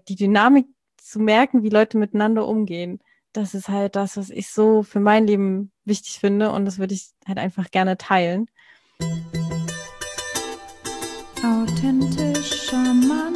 die Dynamik zu merken, wie Leute miteinander umgehen. Das ist halt das, was ich so für mein Leben wichtig finde und das würde ich halt einfach gerne teilen. Authentisch charmant.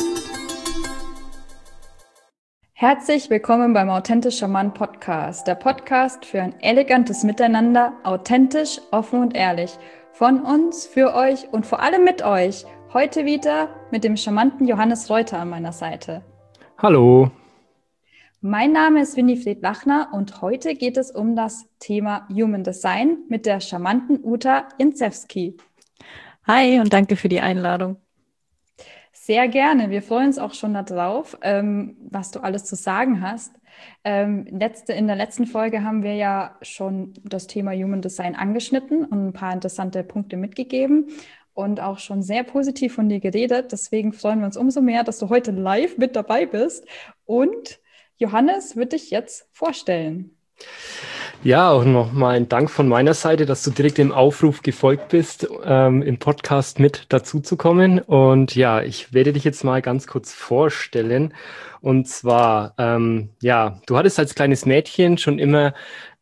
Herzlich willkommen beim Authentisch charmant Podcast, der Podcast für ein elegantes Miteinander, authentisch, offen und ehrlich. Von uns, für euch und vor allem mit euch. Heute wieder mit dem charmanten Johannes Reuter an meiner Seite. Hallo. Mein Name ist Winifred Lachner und heute geht es um das Thema Human Design mit der charmanten Uta Jędrzejewski. Hi und danke für die Einladung. Sehr gerne. Wir freuen uns auch schon darauf, was du alles zu sagen hast. In der letzten Folge haben wir ja schon das Thema Human Design angeschnitten und ein paar interessante Punkte mitgegeben und auch schon sehr positiv von dir geredet. Deswegen freuen wir uns umso mehr, dass du heute live mit dabei bist. Und Johannes wird dich jetzt vorstellen. Ja, auch nochmal ein Dank von meiner Seite, dass du direkt dem Aufruf gefolgt bist, im Podcast mit dazuzukommen. Und ja, ich werde dich jetzt mal ganz kurz vorstellen. Und zwar, du hattest als kleines Mädchen schon immer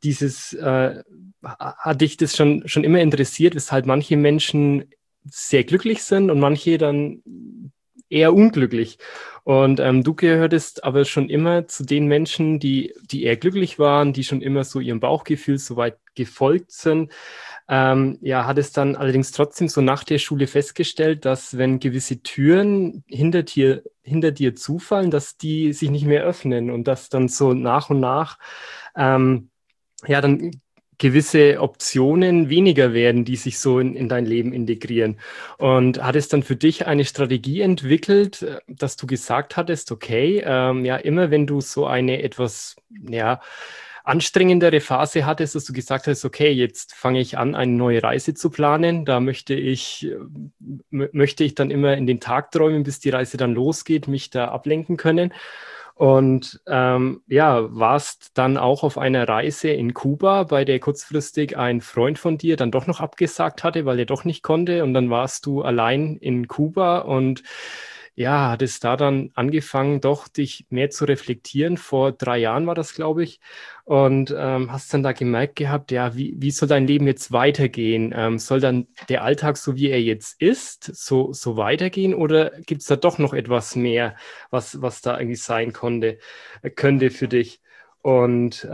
hat dich das schon immer interessiert, weshalb manche Menschen sehr glücklich sind und manche dann eher unglücklich. Und du gehörtest aber schon immer zu den Menschen, die eher glücklich waren, die schon immer so ihrem Bauchgefühl so weit gefolgt sind. Hattest dann allerdings trotzdem so nach der Schule festgestellt, dass wenn gewisse Türen hinter dir zufallen, dass die sich nicht mehr öffnen und dass dann so nach und nach dann gewisse Optionen weniger werden, die sich so in dein Leben integrieren. Und hat es dann für dich eine Strategie entwickelt, dass du gesagt hattest, okay, immer wenn du so eine etwas anstrengendere Phase hattest, dass du gesagt hast, okay, jetzt fange ich an, eine neue Reise zu planen. Da möchte ich dann immer in den Tag träumen, bis die Reise dann losgeht, mich da ablenken können. Und warst dann auch auf einer Reise in Kuba, bei der kurzfristig ein Freund von dir dann doch noch abgesagt hatte, weil er doch nicht konnte. Und dann warst du allein in Kuba und hattest da dann angefangen, doch dich mehr zu reflektieren. Vor 3 Jahren war das, glaube ich. Und hast dann da gemerkt gehabt, wie soll dein Leben jetzt weitergehen? Soll dann der Alltag, so wie er jetzt ist, so weitergehen? Oder gibt es da doch noch etwas mehr, was da eigentlich sein könnte für dich? Und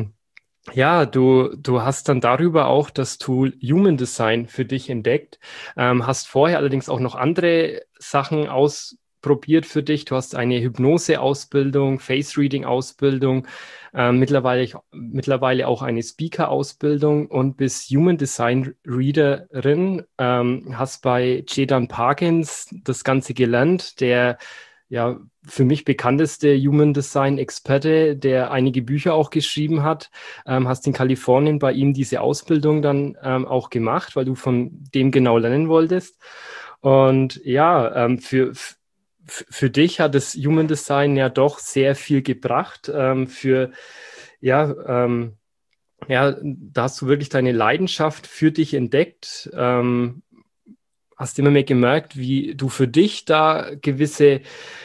du hast dann darüber auch das Tool Human Design für dich entdeckt, hast vorher allerdings auch noch andere Sachen ausprobiert für dich. Du hast eine Hypnose-Ausbildung, Face-Reading-Ausbildung, mittlerweile auch eine Speaker-Ausbildung und bist Human Design Readerin, hast bei Chetan Parkins das Ganze gelernt, der für mich bekannteste Human Design Experte, der einige Bücher auch geschrieben hat, hast in Kalifornien bei ihm diese Ausbildung dann auch gemacht, weil du von dem genau lernen wolltest. Und für dich hat das Human Design ja doch sehr viel gebracht. Da hast du wirklich deine Leidenschaft für dich entdeckt. Hast immer mehr gemerkt, wie du für dich da gewisse,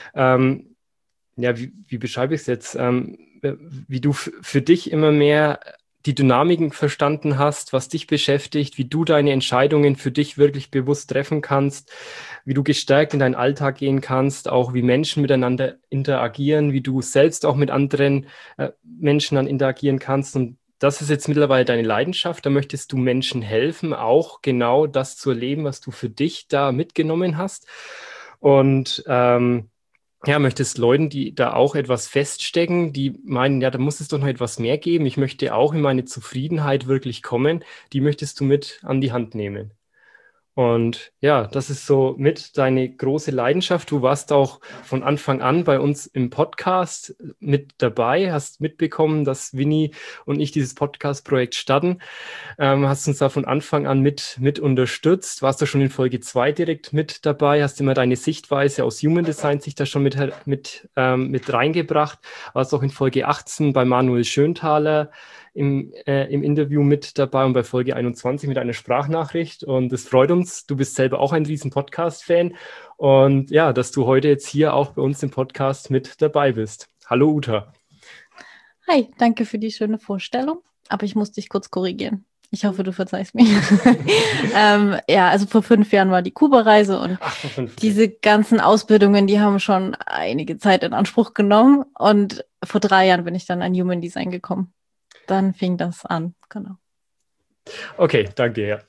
wie beschreibe ich es jetzt, wie du für dich immer mehr die Dynamiken verstanden hast, was dich beschäftigt, wie du deine Entscheidungen für dich wirklich bewusst treffen kannst, wie du gestärkt in deinen Alltag gehen kannst, auch wie Menschen miteinander interagieren, wie du selbst auch mit anderen Menschen dann interagieren kannst. Und das ist jetzt mittlerweile deine Leidenschaft. Da möchtest du Menschen helfen, auch genau das zu erleben, was du für dich da mitgenommen hast. Und möchtest Leuten, die da auch etwas feststecken, die meinen, da muss es doch noch etwas mehr geben. Ich möchte auch in meine Zufriedenheit wirklich kommen. Die möchtest du mit an die Hand nehmen. Und das ist so mit deine große Leidenschaft. Du warst auch von Anfang an bei uns im Podcast mit dabei, hast mitbekommen, dass Winnie und ich dieses Podcast-Projekt starten. Hast uns da von Anfang an mit unterstützt. Warst du schon in Folge 2 direkt mit dabei, hast immer deine Sichtweise aus Human Design sich da schon mit reingebracht. Warst auch in Folge 18 bei Manuel Schönthaler im Interview mit dabei und bei Folge 21 mit einer Sprachnachricht. Und es freut uns, du bist selber auch ein riesen Podcast-Fan. Und ja, dass du heute jetzt hier auch bei uns im Podcast mit dabei bist. Hallo Uta. Hi, danke für die schöne Vorstellung. Aber ich muss dich kurz korrigieren. Ich hoffe, du verzeihst mir. Ja, also vor 5 Jahren war die Kuba-Reise und diese ganzen Ausbildungen, die haben schon einige Zeit in Anspruch genommen. Und vor 3 Jahren bin ich dann an Human Design gekommen. Dann fing das an, genau. Okay, danke, ja.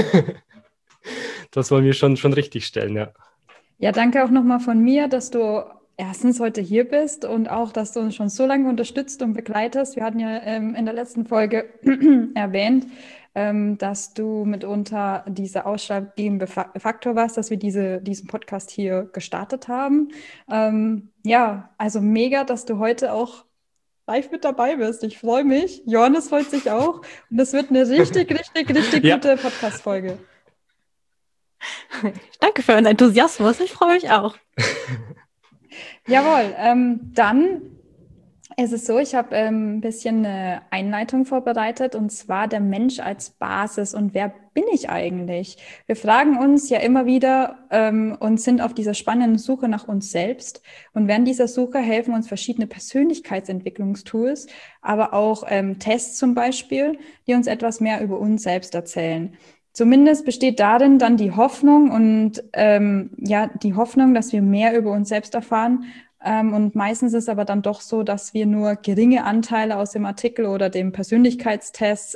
Das wollen wir schon richtig stellen, ja. Ja, danke auch nochmal von mir, dass du erstens heute hier bist und auch, dass du uns schon so lange unterstützt und begleitest. Wir hatten ja in der letzten Folge erwähnt, dass du mitunter dieser ausschlaggebende Faktor warst, dass wir diesen Podcast hier gestartet haben. Ja, also mega, dass du heute auch live mit dabei bist. Ich freue mich. Johannes freut sich auch. Und das wird eine richtig gute Podcast-Folge. Danke für euren Enthusiasmus. Ich freue mich auch. Jawohl, dann ist es so, ich habe ein bisschen eine Einleitung vorbereitet und zwar der Mensch als Basis und wer bin ich eigentlich? Wir fragen uns ja immer wieder und sind auf dieser spannenden Suche nach uns selbst und während dieser Suche helfen uns verschiedene Persönlichkeitsentwicklungstools, aber auch Tests zum Beispiel, die uns etwas mehr über uns selbst erzählen. Zumindest besteht darin dann die Hoffnung und die Hoffnung, dass wir mehr über uns selbst erfahren. Und meistens ist aber dann doch so, dass wir nur geringe Anteile aus dem Artikel oder dem Persönlichkeitstest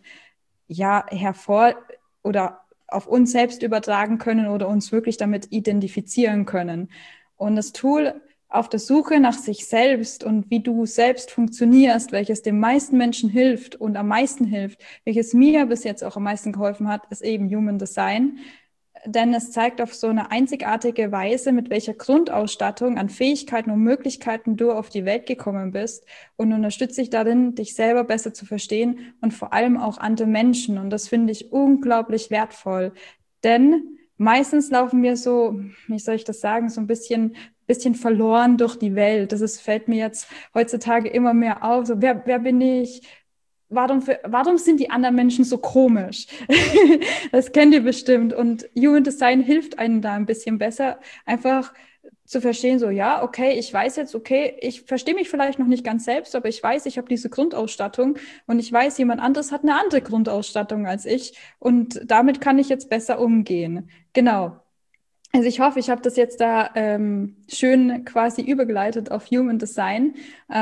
hervor oder auf uns selbst übertragen können oder uns wirklich damit identifizieren können. Und das Tool auf der Suche nach sich selbst und wie du selbst funktionierst, welches den meisten Menschen hilft und am meisten hilft, welches mir bis jetzt auch am meisten geholfen hat, ist eben Human Design. Denn es zeigt auf so eine einzigartige Weise, mit welcher Grundausstattung an Fähigkeiten und Möglichkeiten du auf die Welt gekommen bist und unterstützt dich darin, dich selber besser zu verstehen und vor allem auch andere Menschen. Und das finde ich unglaublich wertvoll. Denn meistens laufen wir so, wie soll ich das sagen, so ein bisschen verloren durch die Welt. Fällt mir jetzt heutzutage immer mehr auf. So, wer bin ich? Warum sind die anderen Menschen so komisch? Das kennt ihr bestimmt. Und Human Design hilft einem da ein bisschen besser, einfach zu verstehen, so, ja, okay, ich weiß jetzt, okay, ich verstehe mich vielleicht noch nicht ganz selbst, aber ich weiß, ich habe diese Grundausstattung und ich weiß, jemand anderes hat eine andere Grundausstattung als ich und damit kann ich jetzt besser umgehen. Genau. Also ich hoffe, ich habe das jetzt da schön quasi übergeleitet auf Human Design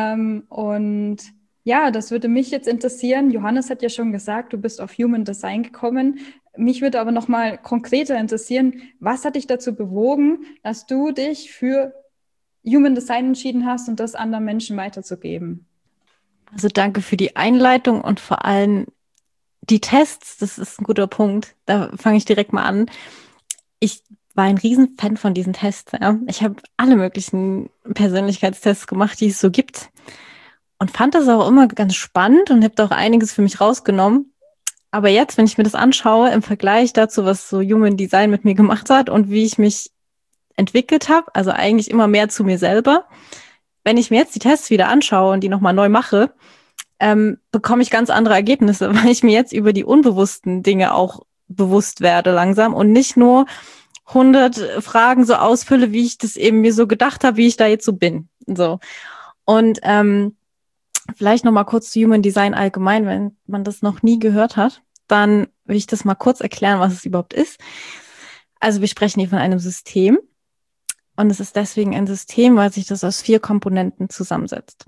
und ja, das würde mich jetzt interessieren. Johannes hat ja schon gesagt, du bist auf Human Design gekommen. Mich würde aber noch mal konkreter interessieren, was hat dich dazu bewogen, dass du dich für Human Design entschieden hast und das anderen Menschen weiterzugeben? Also danke für die Einleitung und vor allem die Tests, das ist ein guter Punkt. Da fange ich direkt mal an. Ich war ein Riesenfan von diesen Tests. Ja. Ich habe alle möglichen Persönlichkeitstests gemacht, die es so gibt. Und fand das auch immer ganz spannend und habe da auch einiges für mich rausgenommen. Aber jetzt, wenn ich mir das anschaue, im Vergleich dazu, was so Human Design mit mir gemacht hat und wie ich mich entwickelt habe, also eigentlich immer mehr zu mir selber, wenn ich mir jetzt die Tests wieder anschaue und die nochmal neu mache, bekomme ich ganz andere Ergebnisse, weil ich mir jetzt über die unbewussten Dinge auch bewusst werde langsam und nicht nur 100 Fragen so ausfülle, wie ich das eben mir so gedacht habe, wie ich da jetzt so bin. So. Und vielleicht noch mal kurz zu Human Design allgemein, wenn man das noch nie gehört hat, dann will ich das mal kurz erklären, was es überhaupt ist. Also wir sprechen hier von einem System und es ist deswegen ein System, weil sich das aus 4 Komponenten zusammensetzt.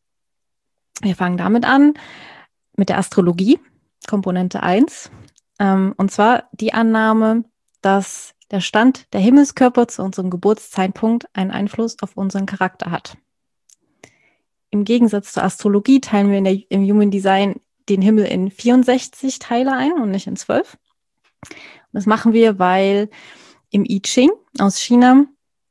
Wir fangen damit an, mit der Astrologie, Komponente 1, und zwar die Annahme, dass der Stand der Himmelskörper zu unserem Geburtszeitpunkt einen Einfluss auf unseren Charakter hat. Im Gegensatz zur Astrologie teilen wir im Human Design den Himmel in 64 Teile ein und nicht in 12. Und das machen wir, weil im I Ching aus China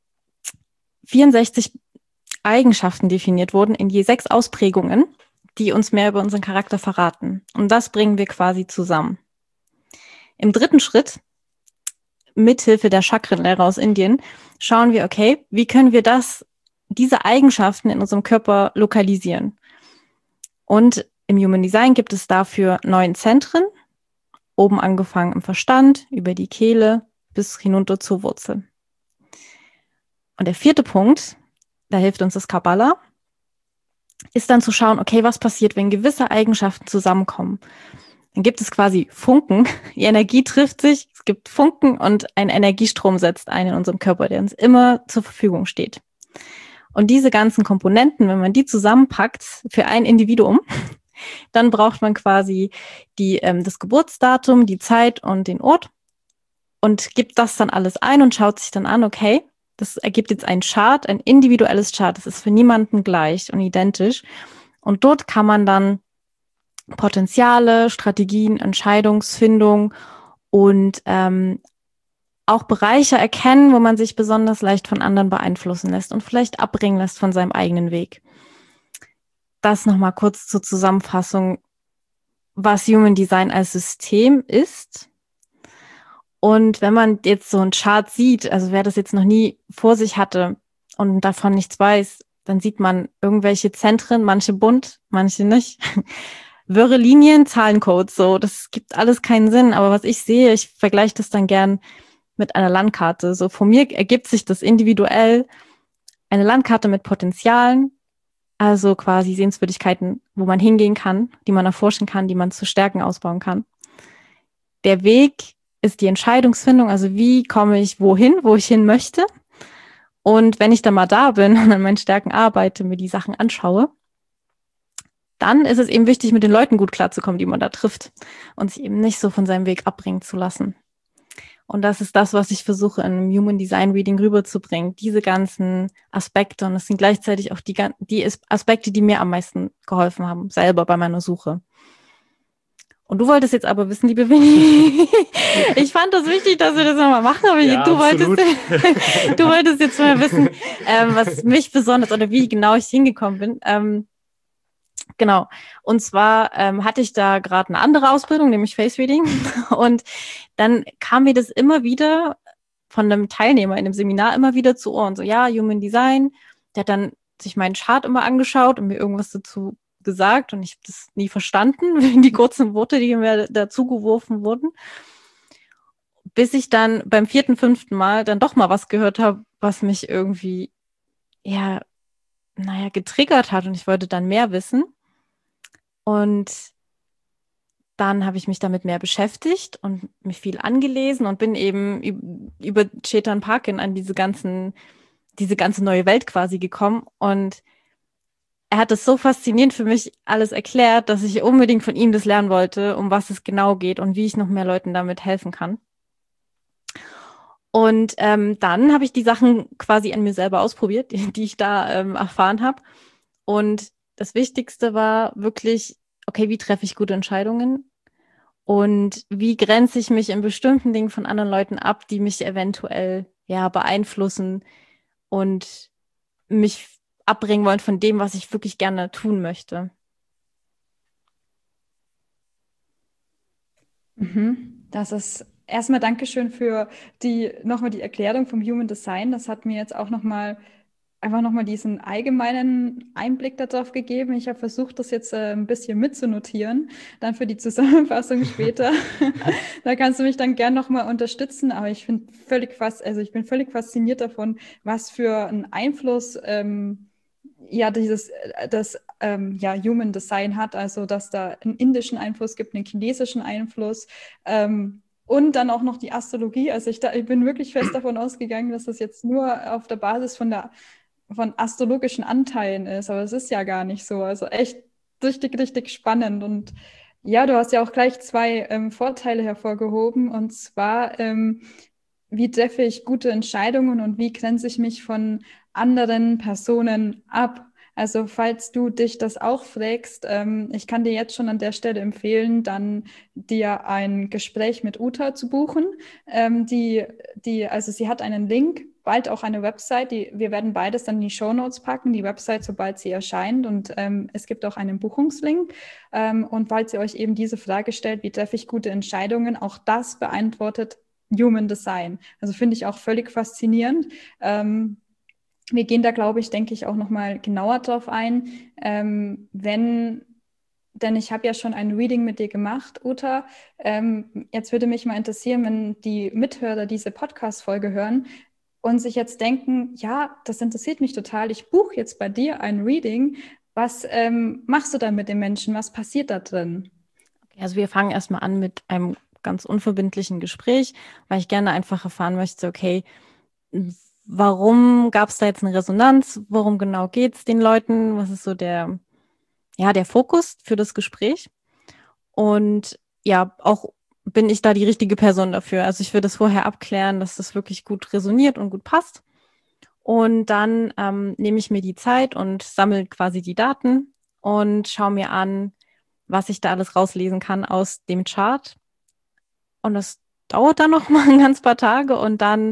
64 Eigenschaften definiert wurden in je 6 Ausprägungen, die uns mehr über unseren Charakter verraten. Und das bringen wir quasi zusammen. Im 3. Schritt, mithilfe der Chakrenlehre aus Indien, schauen wir, okay, wie können wir diese Eigenschaften in unserem Körper lokalisieren? Und im Human Design gibt es dafür 9 Zentren, oben angefangen im Verstand, über die Kehle bis hinunter zur Wurzel. Und der 4. Punkt, da hilft uns das Kabbala, ist dann zu schauen, okay, was passiert, wenn gewisse Eigenschaften zusammenkommen. Dann gibt es quasi Funken, die Energie trifft sich, es gibt Funken und ein Energiestrom setzt ein in unserem Körper, der uns immer zur Verfügung steht. Und diese ganzen Komponenten, wenn man die zusammenpackt für ein Individuum, dann braucht man quasi das Geburtsdatum, die Zeit und den Ort und gibt das dann alles ein und schaut sich dann an, okay, das ergibt jetzt ein Chart, ein individuelles Chart, das ist für niemanden gleich und identisch. Und dort kann man dann Potenziale, Strategien, Entscheidungsfindung und auch Bereiche erkennen, wo man sich besonders leicht von anderen beeinflussen lässt und vielleicht abbringen lässt von seinem eigenen Weg. Das nochmal kurz zur Zusammenfassung, was Human Design als System ist. Und wenn man jetzt so einen Chart sieht, also wer das jetzt noch nie vor sich hatte und davon nichts weiß, dann sieht man irgendwelche Zentren, manche bunt, manche nicht. Wirre Linien, Zahlencodes, so, das gibt alles keinen Sinn. Aber was ich sehe, ich vergleiche das dann gern mit einer Landkarte. So von mir ergibt sich das individuell eine Landkarte mit Potenzialen, also quasi Sehenswürdigkeiten, wo man hingehen kann, die man erforschen kann, die man zu Stärken ausbauen kann. Der Weg ist die Entscheidungsfindung, also wie komme ich wohin, wo ich hin möchte. Und wenn ich dann mal da bin und an meinen Stärken arbeite, mir die Sachen anschaue, dann ist es eben wichtig, mit den Leuten gut klarzukommen, die man da trifft und sich eben nicht so von seinem Weg abbringen zu lassen. Und das ist das, was ich versuche, in einem Human Design Reading rüberzubringen. Diese ganzen Aspekte. Und es sind gleichzeitig auch die Aspekte, die mir am meisten geholfen haben, selber bei meiner Suche. Und du wolltest jetzt aber wissen, liebe Winnie, ich fand das wichtig, dass wir das nochmal machen, aber ja, du wolltest jetzt mal wissen, was mich besonders oder wie genau ich hingekommen bin. Genau. Und zwar hatte ich da gerade eine andere Ausbildung, nämlich Face Reading. Und dann kam mir das immer wieder von einem Teilnehmer in dem Seminar immer wieder zu Ohren. So, ja, Human Design. Der hat dann sich meinen Chart immer angeschaut und mir irgendwas dazu gesagt. Und ich habe das nie verstanden, die kurzen Worte, die mir dazu geworfen wurden. Bis ich dann beim 4., 5. Mal dann doch mal was gehört habe, was mich irgendwie, ja, getriggert hat. Und ich wollte dann mehr wissen. Und dann habe ich mich damit mehr beschäftigt und mich viel angelesen und bin eben über Chetan Parkin an diese ganze neue Welt quasi gekommen. Und er hat es so faszinierend für mich alles erklärt, dass ich unbedingt von ihm das lernen wollte, um was es genau geht und wie ich noch mehr Leuten damit helfen kann. Und dann habe ich die Sachen quasi an mir selber ausprobiert, die ich da erfahren habe. Und das Wichtigste war wirklich, okay, wie treffe ich gute Entscheidungen? Und wie grenze ich mich in bestimmten Dingen von anderen Leuten ab, die mich eventuell beeinflussen und mich abbringen wollen von dem, was ich wirklich gerne tun möchte. Das ist erstmal Dankeschön für nochmal die Erklärung vom Human Design. Das hat mir jetzt auch einfach nochmal diesen allgemeinen Einblick darauf gegeben. Ich habe versucht, das jetzt ein bisschen mitzunotieren, dann für die Zusammenfassung später. Da kannst du mich dann gern nochmal unterstützen. Aber ich bin völlig fasziniert davon, was für einen Einfluss das Human Design hat. Also, dass da einen indischen Einfluss gibt, einen chinesischen Einfluss. Und dann auch noch die Astrologie. Also ich bin wirklich fest davon ausgegangen, dass das jetzt nur auf der Basis von astrologischen Anteilen ist, aber es ist ja gar nicht so. Also echt richtig, richtig spannend. Und ja, du hast ja auch gleich 2 Vorteile hervorgehoben. Und zwar, wie treffe ich gute Entscheidungen und wie grenze ich mich von anderen Personen ab? Also falls du dich das auch fragst, ich kann dir jetzt schon an der Stelle empfehlen, dann dir ein Gespräch mit Uta zu buchen. Also sie hat einen Link, bald auch eine Website. Wir werden beides dann in die Shownotes packen, die Website, sobald sie erscheint. Und es gibt auch einen Buchungslink. Und falls ihr euch eben diese Frage stellt, wie treffe ich gute Entscheidungen, auch das beantwortet Human Design. Also finde ich auch völlig faszinierend. Wir gehen da, denke ich, auch nochmal genauer drauf ein, wenn denn ich habe ja schon ein Reading mit dir gemacht, Uta. Jetzt würde mich mal interessieren, wenn die Mithörer diese Podcast-Folge hören und sich jetzt denken, ja, das interessiert mich total, ich buche jetzt bei dir ein Reading. Was machst du da mit den Menschen? Was passiert da drin? Okay, also wir fangen erstmal an mit einem ganz unverbindlichen Gespräch, weil ich gerne einfach erfahren möchte, okay, warum gab es da jetzt eine Resonanz? Worum genau geht es den Leuten? Was ist so der Fokus für das Gespräch? Und ja, auch bin ich da die richtige Person dafür. Also ich würde das vorher abklären, dass das wirklich gut resoniert und gut passt. Und dann nehme ich mir die Zeit und sammle quasi die Daten und schaue mir an, was ich da alles rauslesen kann aus dem Chart. Und das dauert dann noch mal ein ganz paar Tage. Und dann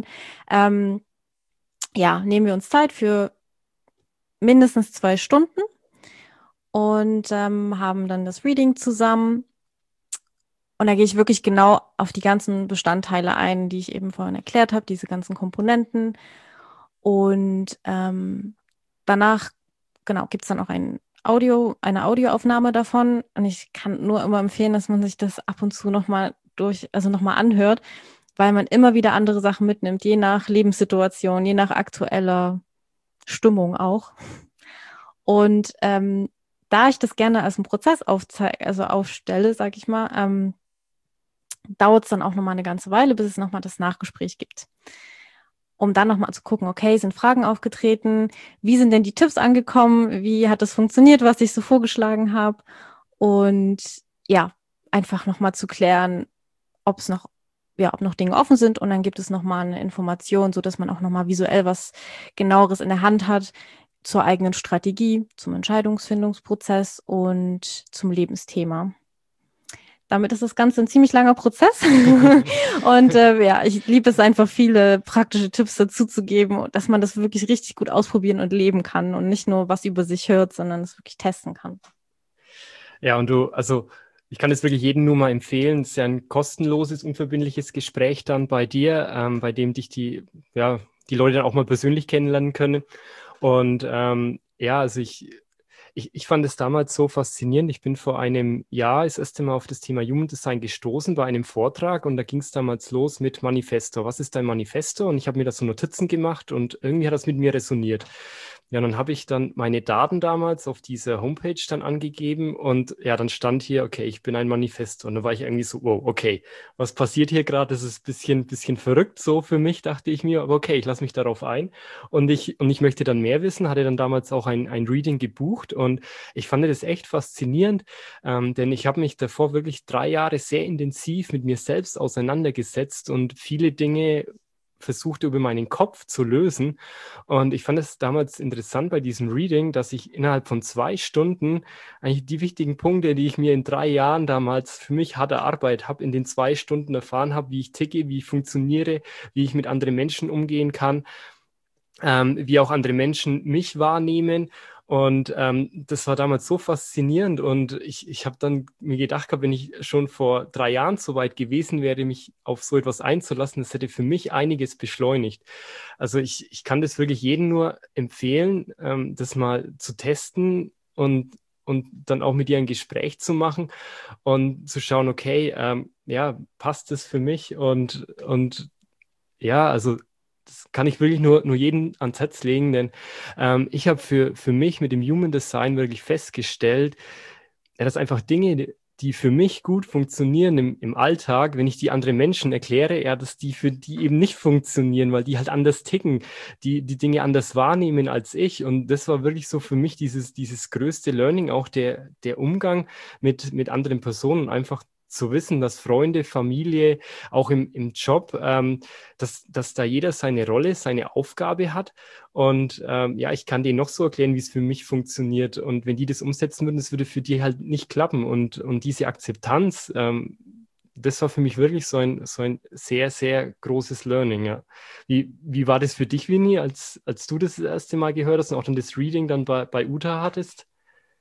nehmen wir uns Zeit für mindestens 2 Stunden und haben dann das Reading zusammen. Und da gehe ich wirklich genau auf die ganzen Bestandteile ein, die ich eben vorhin erklärt habe, diese ganzen Komponenten. Und danach, genau, gibt es dann auch eine Audioaufnahme davon. Und ich kann nur immer empfehlen, dass man sich das ab und zu nochmal nochmal anhört, weil man immer wieder andere Sachen mitnimmt, je nach Lebenssituation, je nach aktueller Stimmung auch. Und da ich das gerne als einen Prozess aufstelle, sag ich mal, dauert es dann auch nochmal eine ganze Weile, bis es nochmal das Nachgespräch gibt. Um dann nochmal zu gucken, okay, sind Fragen aufgetreten? Wie sind denn die Tipps angekommen? Wie hat es funktioniert, was ich so vorgeschlagen habe? Und ja, einfach nochmal zu klären, ob noch Dinge offen sind. Und dann gibt es nochmal eine Information, sodass man auch nochmal visuell was Genaueres in der Hand hat zur eigenen Strategie, zum Entscheidungsfindungsprozess und zum Lebensthema. Damit ist das Ganze ein ziemlich langer Prozess. Und ich liebe es einfach, viele praktische Tipps dazu zu geben, dass man das wirklich richtig gut ausprobieren und leben kann und nicht nur was über sich hört, sondern es wirklich testen kann. Ja, und ich kann es wirklich jedem nur mal empfehlen. Es ist ja ein kostenloses, unverbindliches Gespräch dann bei dir, bei dem dich die Leute dann auch mal persönlich kennenlernen können. Und ich fand es damals so faszinierend. Ich bin vor einem Jahr das erste Mal auf das Thema Human Design gestoßen bei einem Vortrag und da ging es damals los mit Manifesto. Was ist dein Manifesto? Und ich habe mir da so Notizen gemacht und irgendwie hat das mit mir resoniert. Ja, dann habe ich dann meine Daten damals auf dieser Homepage dann angegeben und ja, dann stand hier, okay, ich bin ein Manifesto. Und da war ich irgendwie so, wow, okay, was passiert hier gerade? Das ist ein bisschen verrückt so für mich, dachte ich mir, aber okay, ich lasse mich darauf ein. Und ich möchte dann mehr wissen, hatte dann damals auch ein Reading gebucht und ich fand das echt faszinierend, denn ich habe mich davor wirklich 3 Jahre sehr intensiv mit mir selbst auseinandergesetzt und viele Dinge versucht über meinen Kopf zu lösen. Und ich fand es damals interessant bei diesem Reading, dass ich innerhalb von 2 Stunden eigentlich die wichtigen Punkte, die ich mir in 3 Jahren damals für mich harte Arbeit habe, in den 2 Stunden erfahren habe, wie ich ticke, wie ich funktioniere, wie ich mit anderen Menschen umgehen kann, wie auch andere Menschen mich wahrnehmen. Und das war damals so faszinierend und ich habe dann mir gedacht, wenn ich schon vor 3 Jahren so weit gewesen wäre, mich auf so etwas einzulassen, das hätte für mich einiges beschleunigt. Also ich kann das wirklich jedem nur empfehlen, das mal zu testen und dann auch mit ihr ein Gespräch zu machen und zu schauen, okay, passt das für mich und ja, also das kann ich wirklich nur jedem ans Herz legen, denn ich habe für mich mit dem Human Design wirklich festgestellt, ja, dass einfach Dinge, die für mich gut funktionieren im Alltag, wenn ich die anderen Menschen erkläre, ja, dass die für die eben nicht funktionieren, weil die halt anders ticken, die Dinge anders wahrnehmen als ich. Und das war wirklich so für mich dieses größte Learning, auch der Umgang mit anderen Personen, einfach zu wissen, dass Freunde, Familie, auch im Job, dass da jeder seine Rolle, seine Aufgabe hat. Und ich kann denen noch so erklären, wie es für mich funktioniert. Und wenn die das umsetzen würden, das würde für die halt nicht klappen. Und diese Akzeptanz, das war für mich wirklich so ein sehr, sehr großes Learning. Ja. Wie war das für dich, Winnie, als du das erste Mal gehört hast und auch dann das Reading dann bei Uta hattest?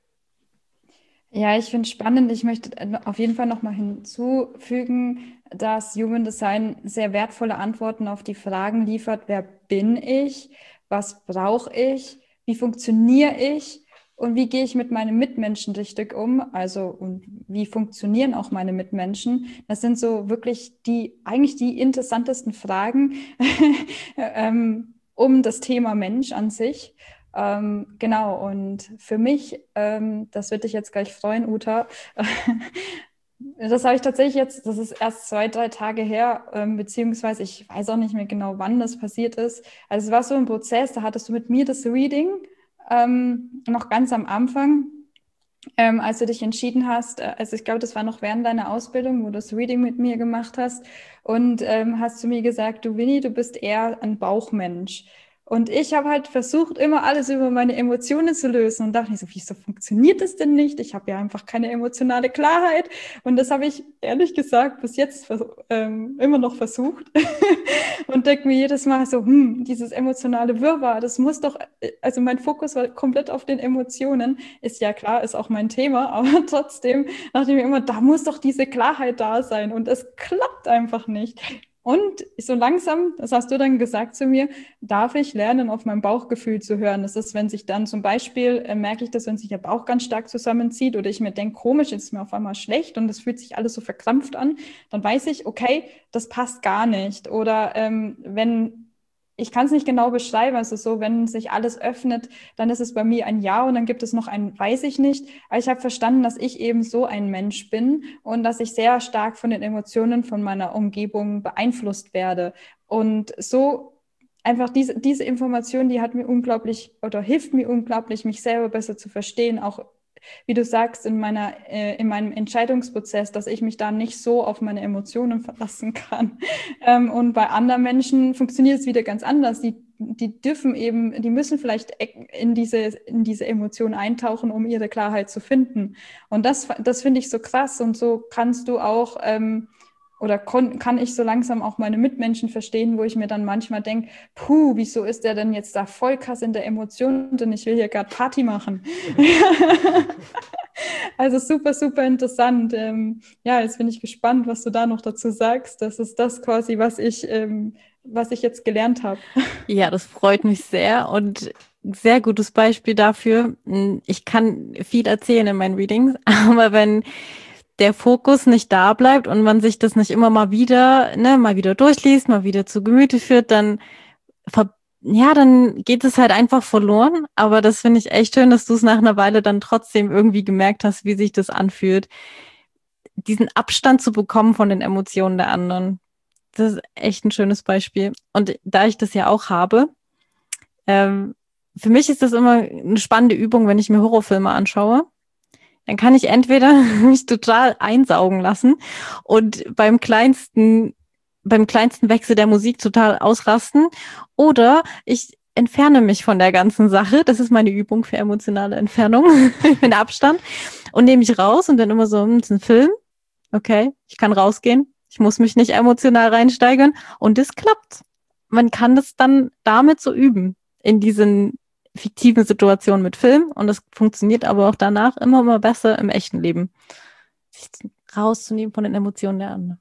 Ja, ich finde es spannend. Ich möchte auf jeden Fall nochmal hinzufügen, dass Human Design sehr wertvolle Antworten auf die Fragen liefert. Wer bin ich? Was brauche ich? Wie funktioniere ich? und wie gehe ich mit meinen Mitmenschen richtig um? Also, und wie funktionieren auch meine Mitmenschen? Das sind so wirklich eigentlich die interessantesten Fragen um das Thema Mensch an sich. Genau, und für mich, das wird dich jetzt gleich freuen, Uta, das habe ich tatsächlich jetzt, das ist erst 2, 3 Tage her, beziehungsweise ich weiß auch nicht mehr genau, wann das passiert ist. Also es war so ein Prozess, da hattest du mit mir das Reading noch ganz am Anfang, als du dich entschieden hast, also ich glaube, das war noch während deiner Ausbildung, wo du das Reading mit mir gemacht hast und hast zu mir gesagt, du Winnie, du bist eher ein Bauchmensch. Und ich habe halt versucht, immer alles über meine Emotionen zu lösen und dachte mir so, wieso funktioniert das denn nicht? Ich habe ja einfach keine emotionale Klarheit. Und das habe ich ehrlich gesagt bis jetzt immer noch versucht und denke mir jedes Mal so, dieses emotionale Wirrwarr, das muss doch, also mein Fokus war komplett auf den Emotionen. Ist ja klar, ist auch mein Thema, aber trotzdem dachte ich mir immer, da muss doch diese Klarheit da sein und es klappt einfach nicht. Und so langsam, das hast du dann gesagt zu mir, darf ich lernen, auf mein Bauchgefühl zu hören. Das ist, wenn sich dann zum Beispiel, merke ich das, wenn sich der Bauch ganz stark zusammenzieht oder ich mir denke, komisch, jetzt ist mir auf einmal schlecht und es fühlt sich alles so verkrampft an, dann weiß ich, okay, das passt gar nicht. Oder wenn ich kann es nicht genau beschreiben, also so, wenn sich alles öffnet, dann ist es bei mir ein Ja und dann gibt es noch ein Weiß ich nicht. Aber ich habe verstanden, dass ich eben so ein Mensch bin und dass ich sehr stark von den Emotionen von meiner Umgebung beeinflusst werde. Und so einfach diese Information, die hat mir unglaublich oder hilft mir unglaublich, mich selber besser zu verstehen, auch wie du sagst, in meinem Entscheidungsprozess, dass ich mich da nicht so auf meine Emotionen verlassen kann. Und bei anderen Menschen funktioniert es wieder ganz anders. Die dürfen eben, die müssen vielleicht in diese Emotion eintauchen, um ihre Klarheit zu finden. Und das finde ich so krass. Und so kannst du auch, oder kann ich so langsam auch meine Mitmenschen verstehen, wo ich mir dann manchmal denke, wieso ist der denn jetzt da voll krass in der Emotion, denn ich will hier gerade Party machen. Also super, super interessant. Ja, jetzt bin ich gespannt, was du da noch dazu sagst. Das ist das quasi, was ich jetzt gelernt habe. Ja, das freut mich sehr und ein sehr gutes Beispiel dafür. Ich kann viel erzählen in meinen Readings, aber wenn der Fokus nicht da bleibt und man sich das nicht immer mal wieder durchliest, mal wieder zu Gemüte führt, dann dann geht es halt einfach verloren. Aber das finde ich echt schön, dass du es nach einer Weile dann trotzdem irgendwie gemerkt hast, wie sich das anfühlt, diesen Abstand zu bekommen von den Emotionen der anderen. Das ist echt ein schönes Beispiel. Und da ich das ja auch habe, für mich ist das immer eine spannende Übung, wenn ich mir Horrorfilme anschaue. Dann kann ich entweder mich total einsaugen lassen und beim kleinsten Wechsel der Musik total ausrasten, oder ich entferne mich von der ganzen Sache. Das ist meine Übung für emotionale Entfernung, mit Abstand, und nehme mich raus und dann immer so, es ist ein Film, okay, ich kann rausgehen, ich muss mich nicht emotional reinsteigern und das klappt. Man kann das dann damit so üben, in diesen fiktiven Situationen mit Film, und das funktioniert aber auch danach immer besser im echten Leben, sich rauszunehmen von den Emotionen der anderen.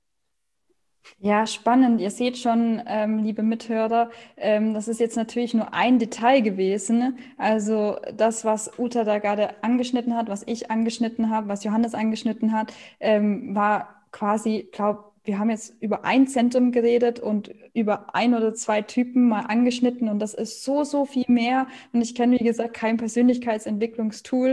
Ja, spannend. Ihr seht schon, liebe Mithörer, das ist jetzt natürlich nur ein Detail gewesen. Also das, was Uta da gerade angeschnitten hat, was ich angeschnitten habe, was Johannes angeschnitten hat, war quasi, wir haben jetzt über ein Zentrum geredet und über 1 oder 2 Typen mal angeschnitten und das ist so, so viel mehr. Und ich kenne, wie gesagt, kein Persönlichkeitsentwicklungstool,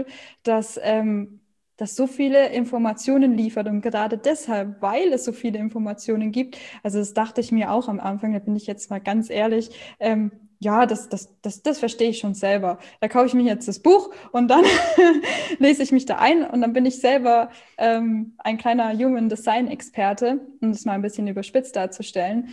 das so viele Informationen liefert und gerade deshalb, weil es so viele Informationen gibt, also das dachte ich mir auch am Anfang, da bin ich jetzt mal ganz ehrlich, ja, das verstehe ich schon selber. Da kaufe ich mir jetzt das Buch und dann lese ich mich da ein und dann bin ich selber ein kleiner Human Design Experte, um das mal ein bisschen überspitzt darzustellen.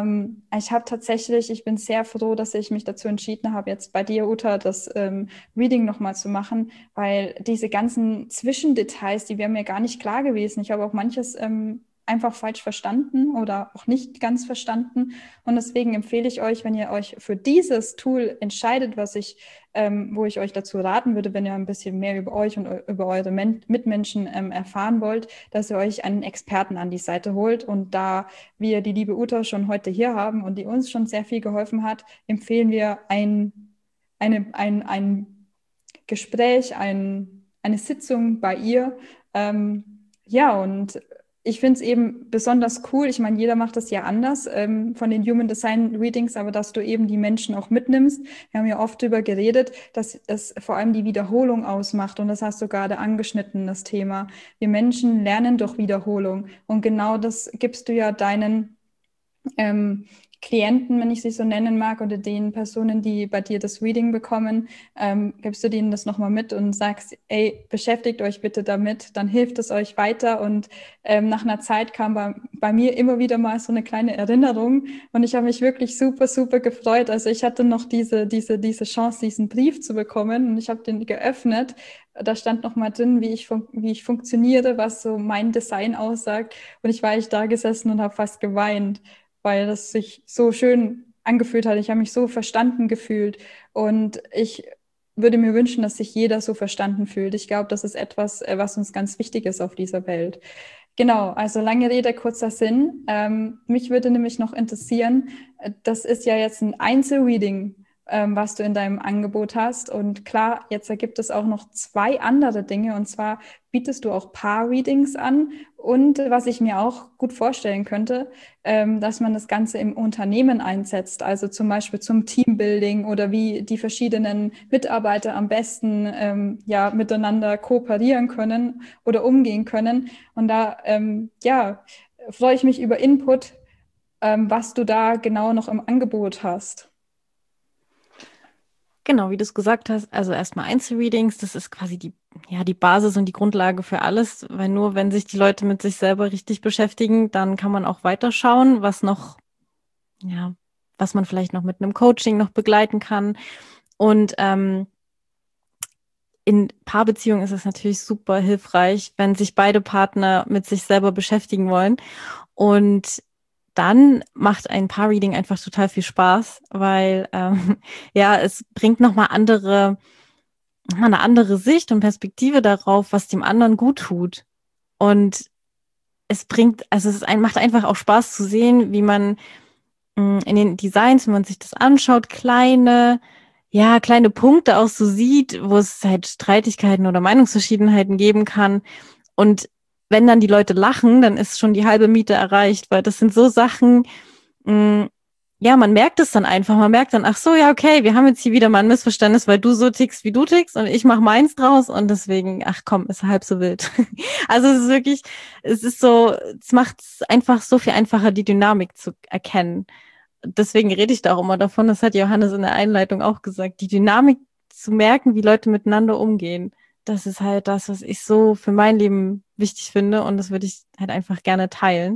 Ich bin sehr froh, dass ich mich dazu entschieden habe, jetzt bei dir, Uta, das Reading nochmal zu machen, weil diese ganzen Zwischendetails, die wären mir gar nicht klar gewesen. Ich habe auch manches einfach falsch verstanden oder auch nicht ganz verstanden. Und deswegen empfehle ich euch, wenn ihr euch für dieses Tool entscheidet, wo ich euch dazu raten würde, wenn ihr ein bisschen mehr über euch und über eure Mitmenschen erfahren wollt, dass ihr euch einen Experten an die Seite holt. Und da wir die liebe Uta schon heute hier haben und die uns schon sehr viel geholfen hat, empfehlen wir ein Gespräch, eine Sitzung bei ihr. Ja, und ich finde es eben besonders cool. Ich meine, jeder macht das ja anders von den Human Design Readings, aber dass du eben die Menschen auch mitnimmst. Wir haben ja oft darüber geredet, dass es vor allem die Wiederholung ausmacht. Und das hast du gerade angeschnitten, das Thema. Wir Menschen lernen durch Wiederholung. Und genau das gibst du ja deinen Klienten, wenn ich sie so nennen mag, oder den Personen, die bei dir das Reading bekommen, gibst du denen das nochmal mit und sagst, ey, beschäftigt euch bitte damit, dann hilft es euch weiter. Und nach einer Zeit kam bei mir immer wieder mal so eine kleine Erinnerung und ich habe mich wirklich super, super gefreut. Also ich hatte noch diese Chance, diesen Brief zu bekommen und ich habe den geöffnet. Da stand nochmal drin, wie ich funktioniere, was so mein Design aussagt. Und ich war echt da gesessen und habe fast geweint, weil das sich so schön angefühlt hat. Ich habe mich so verstanden gefühlt und ich würde mir wünschen, dass sich jeder so verstanden fühlt. Ich glaube, das ist etwas, was uns ganz wichtig ist auf dieser Welt. Genau, also lange Rede, kurzer Sinn. Mich würde nämlich noch interessieren, das ist ja jetzt ein Einzelreading, was du in deinem Angebot hast. Und klar, jetzt ergibt es auch noch 2 andere Dinge. Und zwar bietest du auch Paar-Readings an. Und was ich mir auch gut vorstellen könnte, dass man das Ganze im Unternehmen einsetzt. Also zum Beispiel zum Teambuilding oder wie die verschiedenen Mitarbeiter am besten ja, miteinander kooperieren können oder umgehen können. Und da ja, freue ich mich über Input, was du da genau noch im Angebot hast. Genau, wie du es gesagt hast, also erstmal Einzelreadings, das ist quasi die Basis und die Grundlage für alles, weil nur wenn sich die Leute mit sich selber richtig beschäftigen, dann kann man auch weiterschauen, was man vielleicht noch mit einem Coaching noch begleiten kann. Und in Paarbeziehungen ist es natürlich super hilfreich, wenn sich beide Partner mit sich selber beschäftigen wollen. Und dann macht ein Paar-Reading einfach total viel Spaß, weil es bringt nochmal eine andere Sicht und Perspektive darauf, was dem anderen gut tut. Und macht einfach auch Spaß zu sehen, wie man in den Designs, wenn man sich das anschaut, kleine Punkte auch so sieht, wo es halt Streitigkeiten oder Meinungsverschiedenheiten geben kann. Und wenn dann die Leute lachen, dann ist schon die halbe Miete erreicht, weil das sind so Sachen, man merkt es dann einfach. Man merkt dann, ach so, ja, okay, wir haben jetzt hier wieder mal ein Missverständnis, weil du so tickst, wie du tickst und ich mache meins draus und deswegen, ach komm, ist halb so wild. Also es macht es einfach so viel einfacher, die Dynamik zu erkennen. Deswegen rede ich da auch immer davon, das hat Johannes in der Einleitung auch gesagt, die Dynamik zu merken, wie Leute miteinander umgehen. Das ist halt das, was ich so für mein Leben wichtig finde und das würde ich halt einfach gerne teilen.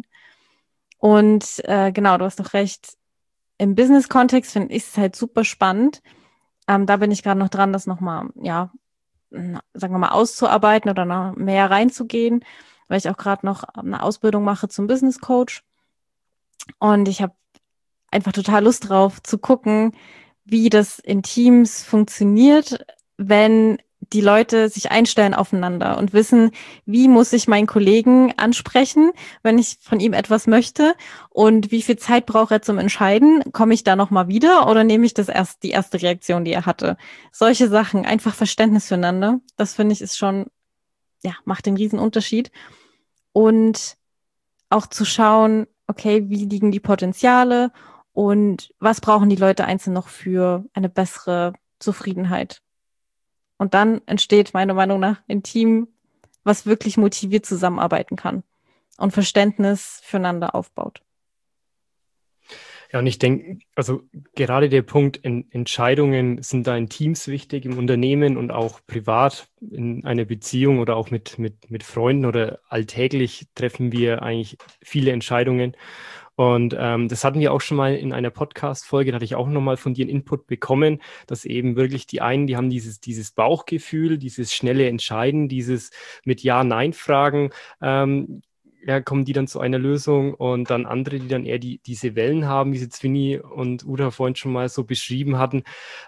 Und genau, du hast doch recht. Im Business-Kontext finde ich es halt super spannend. Da bin ich gerade noch dran, das nochmal, sagen wir mal, auszuarbeiten oder noch mehr reinzugehen, weil ich auch gerade noch eine Ausbildung mache zum Business Coach. Und ich habe einfach total Lust drauf zu gucken, wie das in Teams funktioniert, wenn die Leute sich einstellen aufeinander und wissen, wie muss ich meinen Kollegen ansprechen, wenn ich von ihm etwas möchte und wie viel Zeit braucht er zum Entscheiden? Komme ich da nochmal wieder oder nehme ich die erste Reaktion, die er hatte? Solche Sachen, einfach Verständnis füreinander, das finde ich ist schon, macht den riesen Unterschied. Und auch zu schauen, okay, wie liegen die Potenziale und was brauchen die Leute einzeln noch für eine bessere Zufriedenheit? Und dann entsteht meiner Meinung nach ein Team, was wirklich motiviert zusammenarbeiten kann und Verständnis füreinander aufbaut. Ja, und ich denke, also gerade der Punkt, Entscheidungen sind da in Teams wichtig, im Unternehmen und auch privat in einer Beziehung oder auch mit Freunden oder alltäglich treffen wir eigentlich viele Entscheidungen. Und das hatten wir auch schon mal in einer Podcast-Folge, da hatte ich auch nochmal von dir einen Input bekommen, dass eben wirklich die einen, die haben dieses Bauchgefühl, dieses schnelle Entscheiden, dieses mit Ja-Nein-Fragen, kommen die dann zu einer Lösung und dann andere, die dann eher diese Wellen haben, wie sie Zwinny und Uta vorhin schon mal so beschrieben hatten.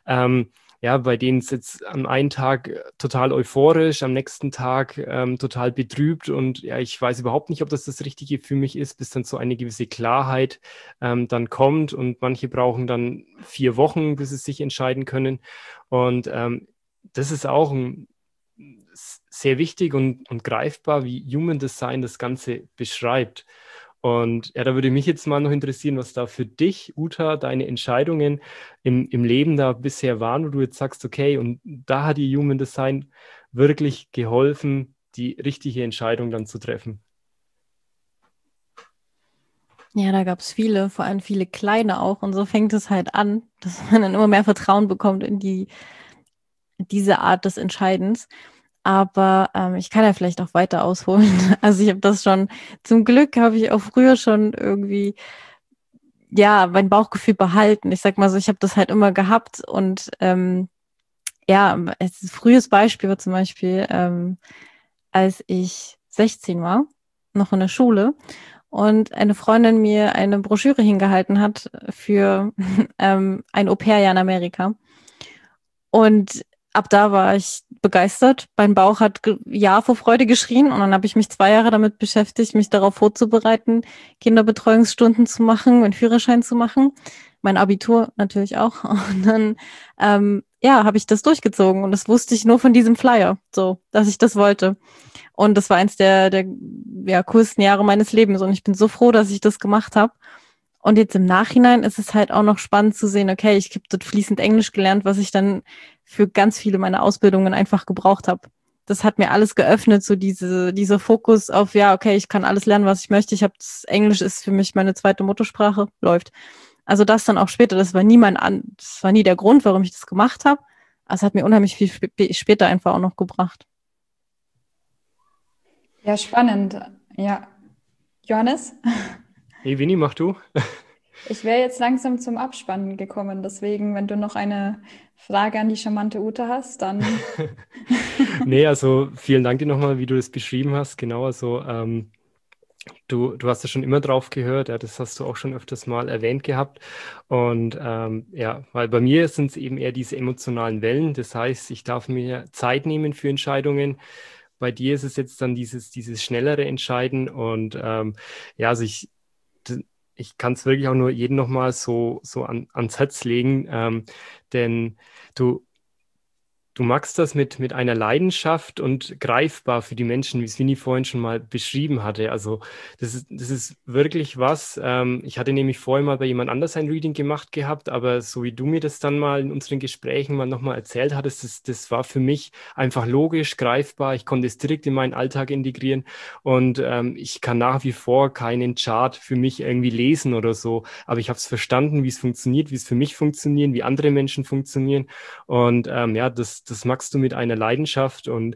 Bei denen ist jetzt am einen Tag total euphorisch, am nächsten Tag total betrübt und ich weiß überhaupt nicht, ob das Richtige für mich ist, bis dann so eine gewisse Klarheit dann kommt und manche brauchen dann 4 Wochen, bis sie sich entscheiden können und das ist auch sehr wichtig und greifbar, wie Human Design das Ganze beschreibt. Und ja, da würde mich jetzt mal noch interessieren, was da für dich, Uta, deine Entscheidungen im Leben da bisher waren, wo du jetzt sagst, okay, und da hat dir Human Design wirklich geholfen, die richtige Entscheidung dann zu treffen. Ja, da gab es viele, vor allem viele kleine auch. Und so fängt es halt an, dass man dann immer mehr Vertrauen bekommt in diese Art des Entscheidens. Aber ich kann ja vielleicht auch weiter ausholen. Also ich habe das schon, zum Glück habe ich auch früher schon irgendwie, ja, mein Bauchgefühl behalten. Ich sag mal so, ich habe das halt immer gehabt. Und ja, ein frühes Beispiel war zum Beispiel, als ich 16 war, noch in der Schule, und eine Freundin mir eine Broschüre hingehalten hat für ein Au-pair-Jahr in Amerika. Und ab da war ich begeistert. Mein Bauch hat ja vor Freude geschrien, und dann habe ich mich 2 Jahre damit beschäftigt, mich darauf vorzubereiten, Kinderbetreuungsstunden zu machen, meinen Führerschein zu machen, mein Abitur natürlich auch. Und dann ja, habe ich das durchgezogen, und das wusste ich nur von diesem Flyer, so, dass ich das wollte. Und das war eins der ja, coolsten Jahre meines Lebens, und ich bin so froh, dass ich das gemacht habe. Und jetzt im Nachhinein ist es halt auch noch spannend zu sehen, okay, ich habe dort fließend Englisch gelernt, was ich dann für ganz viele meiner Ausbildungen einfach gebraucht habe. Das hat mir alles geöffnet, so dieser Fokus auf, ja, okay, ich kann alles lernen, was ich möchte. Englisch ist für mich meine zweite Muttersprache, läuft. Also das dann auch später, das war nie der Grund, warum ich das gemacht habe. Aber es hat mir unheimlich viel später einfach auch noch gebracht. Ja, spannend. Ja. Johannes? Hey, Winnie, mach du. Ich wäre jetzt langsam zum Abspannen gekommen, deswegen, wenn du noch eine Frage an die charmante Ute hast, dann... Nee, also vielen Dank dir nochmal, wie du das beschrieben hast. Genau, also du hast ja schon immer drauf gehört, ja, das hast du auch schon öfters mal erwähnt gehabt. Und ja, weil bei mir sind es eben eher diese emotionalen Wellen. Das heißt, ich darf mir Zeit nehmen für Entscheidungen. Bei dir ist es jetzt dann dieses schnellere Entscheiden. Und ja, also ich kann es wirklich auch nur jedem nochmal so ans Herz legen, denn du magst das mit einer Leidenschaft und greifbar für die Menschen, wie es Winnie vorhin schon mal beschrieben hatte. Also das ist wirklich was. Ich hatte nämlich vorher mal bei jemand anders ein Reading gemacht gehabt, aber so wie du mir das dann mal in unseren Gesprächen mal nochmal erzählt hattest, das war für mich einfach logisch, greifbar. Ich konnte es direkt in meinen Alltag integrieren, und ich kann nach wie vor keinen Chart für mich irgendwie lesen oder so, aber ich habe es verstanden, wie es funktioniert, wie es für mich funktioniert, wie andere Menschen funktionieren. Und ja, das magst du mit einer Leidenschaft, und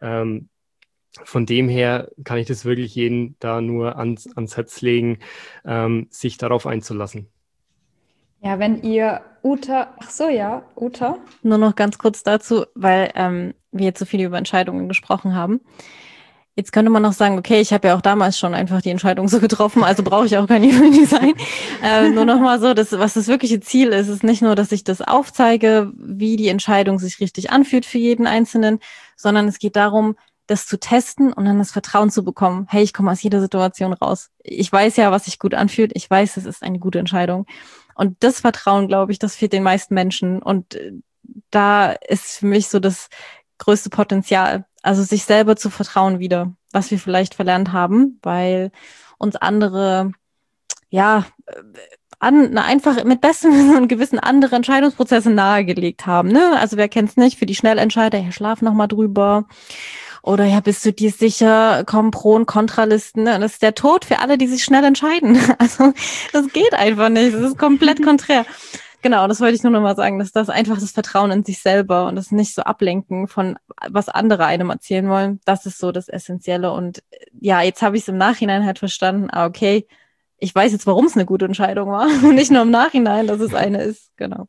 von dem her kann ich das wirklich jedem da nur ans Herz legen, sich darauf einzulassen. Ja, wenn ihr Uta... Ach so, ja, Uta. Nur noch ganz kurz dazu, weil wir jetzt so viel über Entscheidungen gesprochen haben. Jetzt könnte man noch sagen, okay, ich habe ja auch damals schon einfach die Entscheidung so getroffen, also brauche ich auch kein Human Design. Nur noch mal so, was das wirkliche Ziel ist, ist nicht nur, dass ich das aufzeige, wie die Entscheidung sich richtig anfühlt für jeden Einzelnen, sondern es geht darum, das zu testen und dann das Vertrauen zu bekommen. Hey, ich komme aus jeder Situation raus. Ich weiß ja, was sich gut anfühlt. Ich weiß, es ist eine gute Entscheidung. Und das Vertrauen, glaube ich, das fehlt den meisten Menschen. Und da ist für mich so das größte Potenzial, also sich selber zu vertrauen wieder, was wir vielleicht verlernt haben, weil uns andere, ja, einfach mit bestem Wissen und Gewissen andere Entscheidungsprozesse nahegelegt haben. Ne? Also wer kennt's nicht, für die Schnellentscheider, ja, schlaf noch mal drüber. Oder ja, bist du dir sicher, kommen Pro- und Kontralisten. Ne? Das ist der Tod für alle, die sich schnell entscheiden. Also das geht einfach nicht. Das ist komplett konträr. Genau, das wollte ich nur noch mal sagen, dass das einfach das Vertrauen in sich selber und das nicht so ablenken von, was andere einem erzählen wollen, das ist so das Essentielle. Und ja, jetzt habe ich es im Nachhinein halt verstanden, okay, ich weiß jetzt, warum es eine gute Entscheidung war und nicht nur im Nachhinein, dass es eine ist, genau.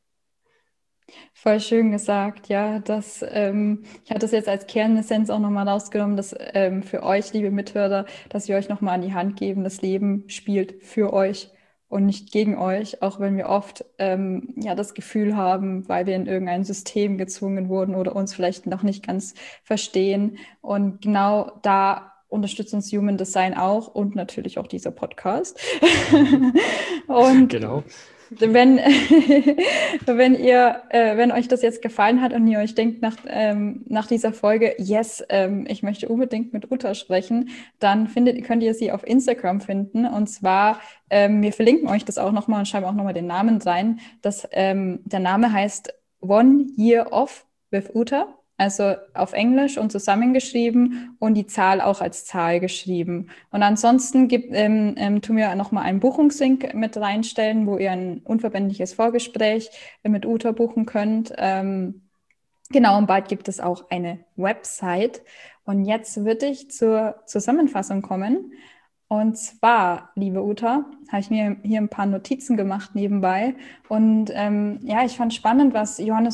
Voll schön gesagt, ja. Ich hatte das jetzt als Kernessenz auch nochmal rausgenommen, dass für euch, liebe Mithörer, dass wir euch nochmal an die Hand geben, das Leben spielt für euch und nicht gegen euch, auch wenn wir oft ja das Gefühl haben, weil wir in irgendein System gezwungen wurden oder uns vielleicht noch nicht ganz verstehen. Und genau da unterstützt uns Human Design auch und natürlich auch dieser Podcast. Und Genau. wenn, wenn euch das jetzt gefallen hat und ihr euch denkt nach dieser Folge, yes, ich möchte unbedingt mit Uta sprechen, dann könnt ihr sie auf Instagram finden. Und zwar, wir verlinken euch das auch nochmal und schreiben auch nochmal den Namen rein. Der Name heißt One Year Off with Uta. Also auf Englisch und zusammengeschrieben und die Zahl auch als Zahl geschrieben. Und ansonsten tun wir nochmal einen Buchungslink mit reinstellen, wo ihr ein unverbindliches Vorgespräch mit Uta buchen könnt. Genau, und bald gibt es auch eine Website. Und jetzt würde ich zur Zusammenfassung kommen. Und zwar, liebe Uta, habe ich mir hier ein paar Notizen gemacht nebenbei. Und ja, ich fand spannend, was Johannes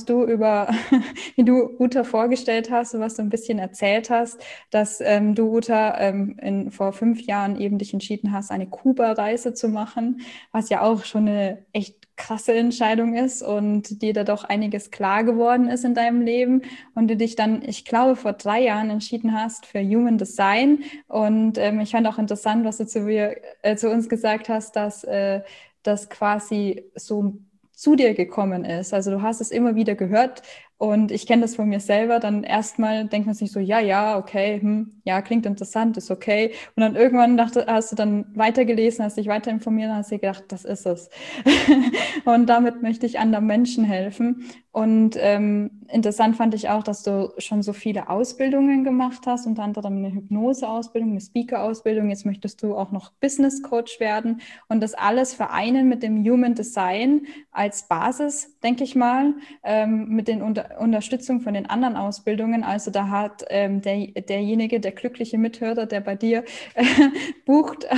wie du Uta vorgestellt hast und was du ein bisschen erzählt hast, dass du, Uta, vor 5 Jahren eben dich entschieden hast, eine Kuba-Reise zu machen, was ja auch schon eine echt krasse Entscheidung ist und dir da doch einiges klar geworden ist in deinem Leben und du dich dann, ich glaube, vor 3 Jahren entschieden hast für Human Design. Und ich fand auch interessant, was du zu uns gesagt hast, dass das quasi so zu dir gekommen ist. Also du hast es immer wieder gehört und ich kenne das von mir selber. Dann erstmal denkt man sich so, ja, okay, ja, klingt interessant, ist okay. Und dann irgendwann hast du dann weitergelesen, hast dich weiter informiert und hast dir gedacht, das ist es. Und damit möchte ich anderen Menschen helfen. Und interessant fand ich auch, dass du schon so viele Ausbildungen gemacht hast, unter anderem eine Hypnose-Ausbildung, eine Speaker-Ausbildung. Jetzt möchtest du auch noch Business Coach werden und das alles vereinen mit dem Human Design als Basis, denke ich mal, mit den Unterstützung von den anderen Ausbildungen. Also da hat derjenige, der glückliche Mithörer, der bei dir bucht,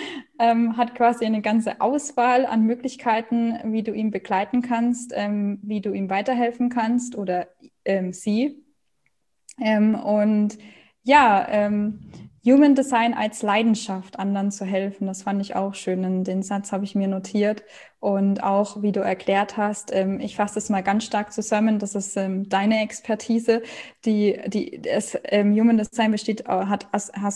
hat quasi eine ganze Auswahl an Möglichkeiten, wie du ihn begleiten kannst, wie du ihm weiterhelfen kannst oder sie. Und ja, Human Design als Leidenschaft, anderen zu helfen, das fand ich auch schön. Und den Satz habe ich mir notiert. Und auch, wie du erklärt hast, ich fasse es mal ganz stark zusammen, das ist deine Expertise. Human Design hat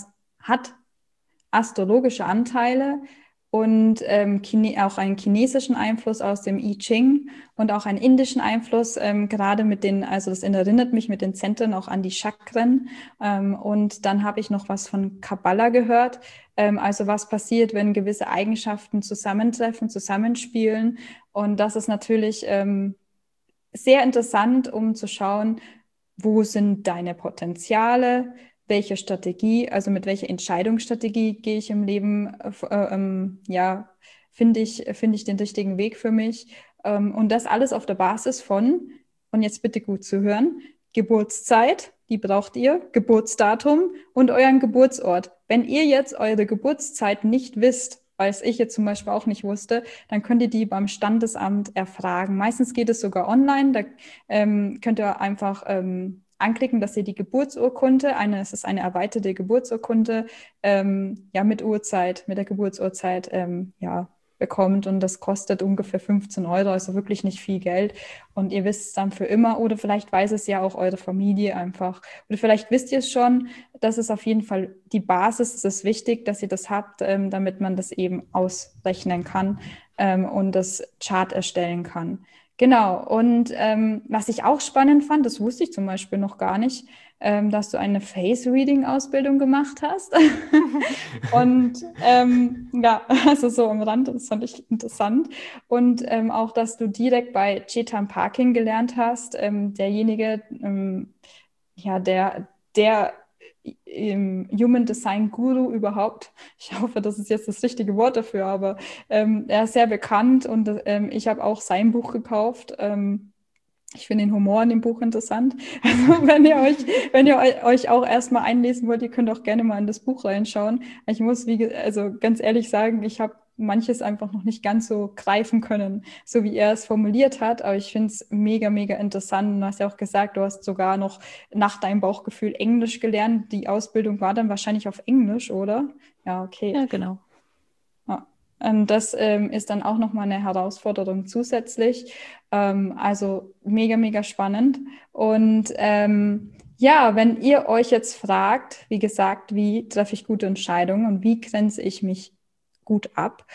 astrologische Anteile und auch einen chinesischen Einfluss aus dem I Ching und auch einen indischen Einfluss, gerade also das erinnert mich mit den Zentren auch an die Chakren. Und dann habe ich noch was von Kabbala gehört, also was passiert, wenn gewisse Eigenschaften zusammentreffen, zusammenspielen. Und das ist natürlich sehr interessant, um zu schauen, wo sind deine Potenziale, welche Strategie, also mit welcher Entscheidungsstrategie gehe ich im Leben, ja, finde ich den richtigen Weg für mich. Und das alles auf der Basis von, und jetzt bitte gut zuhören, Geburtszeit, die braucht ihr, Geburtsdatum und euren Geburtsort. Wenn ihr jetzt eure Geburtszeit nicht wisst, weil es ich jetzt zum Beispiel auch nicht wusste, dann könnt ihr die beim Standesamt erfragen. Meistens geht es sogar online, da könnt ihr einfach anklicken, dass ihr die Geburtsurkunde, es ist eine erweiterte Geburtsurkunde, ja, mit der Geburtsurzeit, ja, bekommt und das kostet ungefähr 15 Euro, also wirklich nicht viel Geld und ihr wisst es dann für immer oder vielleicht weiß es ja auch eure Familie einfach oder vielleicht wisst ihr es schon, das ist auf jeden Fall die Basis, es ist wichtig, dass ihr das habt, damit man das eben ausrechnen kann und das Chart erstellen kann. Genau, und was ich auch spannend fand, das wusste ich zum Beispiel noch gar nicht, dass du eine Face-Reading-Ausbildung gemacht hast. Und ja, also so am Rand, das fand ich interessant. Und auch, dass du direkt bei Chetan Parking gelernt hast, derjenige, ja, der Human Design Guru überhaupt. Ich hoffe, das ist jetzt das richtige Wort dafür, aber er ist sehr bekannt und ich habe auch sein Buch gekauft. Ich finde den Humor in dem Buch interessant. Also wenn ihr euch auch erstmal einlesen wollt, ihr könnt auch gerne mal in das Buch reinschauen. Ich muss, also ganz ehrlich sagen, ich habe manches einfach noch nicht ganz so greifen können, so wie er es formuliert hat. Aber ich finde es mega, mega interessant. Du hast ja auch gesagt, du hast sogar noch nach deinem Bauchgefühl Englisch gelernt. Die Ausbildung war dann wahrscheinlich auf Englisch, oder? Ja, okay. Ja, genau. Ja. Das ist dann auch nochmal eine Herausforderung zusätzlich. Also mega, mega spannend. Und ja, wenn ihr euch jetzt fragt, wie gesagt, wie treffe ich gute Entscheidungen und wie grenze ich mich gut ab,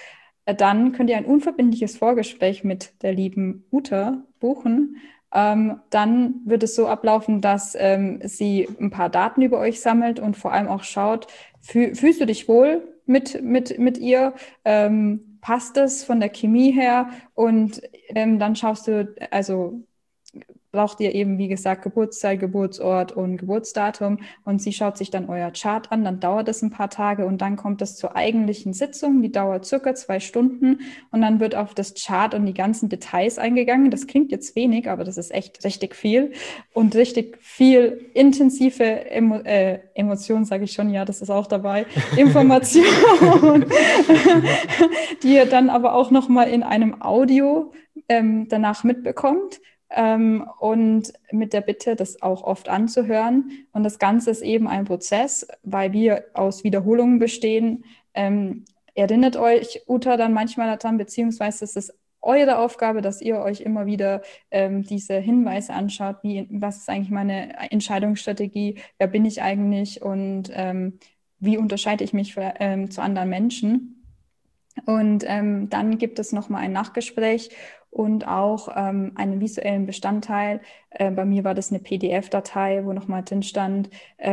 dann könnt ihr ein unverbindliches Vorgespräch mit der lieben Uta buchen. Dann wird es so ablaufen, dass sie ein paar Daten über euch sammelt und vor allem auch schaut, fühlst du dich wohl mit ihr? Passt es von der Chemie her? Und dann schaust du, also braucht ihr eben, wie gesagt, Geburtszeit, Geburtsort und Geburtsdatum und sie schaut sich dann euer Chart an, dann dauert es ein paar Tage und dann kommt es zur eigentlichen Sitzung, die dauert circa 2 Stunden und dann wird auf das Chart und die ganzen Details eingegangen. Das klingt jetzt wenig, aber das ist echt richtig viel und richtig viel intensive Emotionen, sage ich schon, ja, das ist auch dabei, Information, die ihr dann aber auch nochmal in einem Audio danach mitbekommt. Und mit der Bitte, das auch oft anzuhören. Und das Ganze ist eben ein Prozess, weil wir aus Wiederholungen bestehen. Erinnert euch Uta dann manchmal daran, beziehungsweise es ist eure Aufgabe, dass ihr euch immer wieder diese Hinweise anschaut, was ist eigentlich meine Entscheidungsstrategie, wer bin ich eigentlich und wie unterscheide ich mich zu anderen Menschen. Und dann gibt es nochmal ein Nachgespräch und auch einen visuellen Bestandteil. Bei mir war das eine PDF-Datei, wo nochmal drin stand,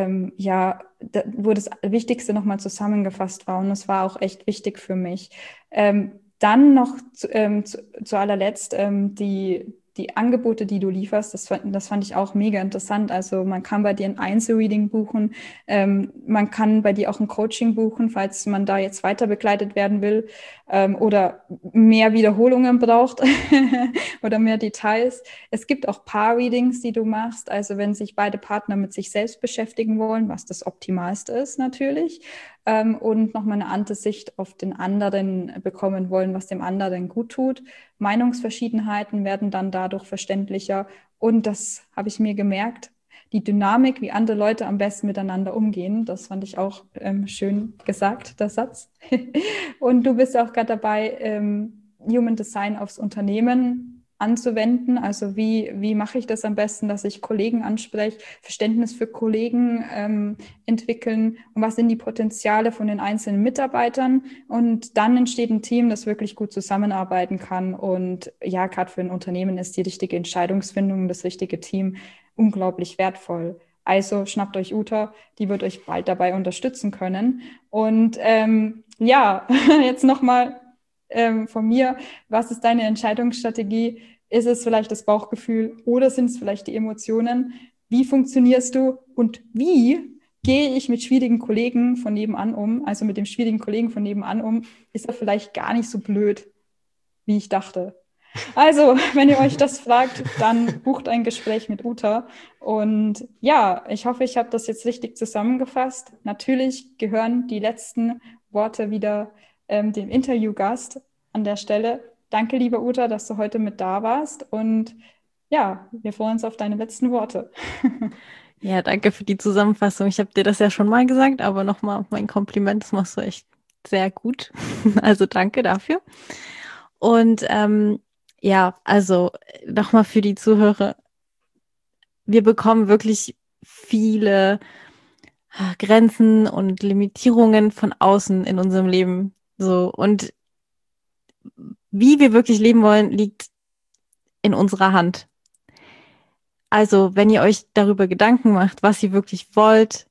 wo das Wichtigste nochmal zusammengefasst war. Und das war auch echt wichtig für mich. Dann noch zu allerletzt die Angebote, die du lieferst, das fand ich auch mega interessant. Also man kann bei dir ein Einzelreading buchen, man kann bei dir auch ein Coaching buchen, falls man da jetzt weiter begleitet werden will oder mehr Wiederholungen braucht oder mehr Details. Es gibt auch Paar-Readings, die du machst, also wenn sich beide Partner mit sich selbst beschäftigen wollen, was das Optimalste ist natürlich, und nochmal eine andere Sicht auf den anderen bekommen wollen, was dem anderen gut tut. Meinungsverschiedenheiten werden dann dadurch verständlicher und das habe ich mir gemerkt, die Dynamik, wie andere Leute am besten miteinander umgehen, das fand ich auch schön gesagt, der Satz. Und du bist auch gerade dabei, Human Design aufs Unternehmen anzuwenden. Also wie mache ich das am besten, dass ich Kollegen anspreche, Verständnis für Kollegen entwickeln und was sind die Potenziale von den einzelnen Mitarbeitern und dann entsteht ein Team, das wirklich gut zusammenarbeiten kann und ja, gerade für ein Unternehmen ist die richtige Entscheidungsfindung, das richtige Team unglaublich wertvoll. Also schnappt euch Uta, die wird euch bald dabei unterstützen können und jetzt nochmal von mir, was ist deine Entscheidungsstrategie? Ist es vielleicht das Bauchgefühl oder sind es vielleicht die Emotionen? Wie funktionierst du und wie gehe ich mit schwierigen Kollegen von nebenan um? Also mit dem schwierigen Kollegen von nebenan um, ist er vielleicht gar nicht so blöd, wie ich dachte. Also, wenn ihr euch das fragt, dann bucht ein Gespräch mit Uta. Und ja, ich hoffe, ich habe das jetzt richtig zusammengefasst. Natürlich gehören die letzten Worte wieder dem Interviewgast an der Stelle. Danke, liebe Uta, dass du heute mit da warst. Und ja, wir freuen uns auf deine letzten Worte. Ja, danke für die Zusammenfassung. Ich habe dir das ja schon mal gesagt, aber nochmal mein Kompliment, das machst du echt sehr gut. Also danke dafür. Und also nochmal für die Zuhörer. Wir bekommen wirklich viele Grenzen und Limitierungen von außen in unserem Leben. So, und wie wir wirklich leben wollen, liegt in unserer Hand. Also, wenn ihr euch darüber Gedanken macht, was ihr wirklich wollt,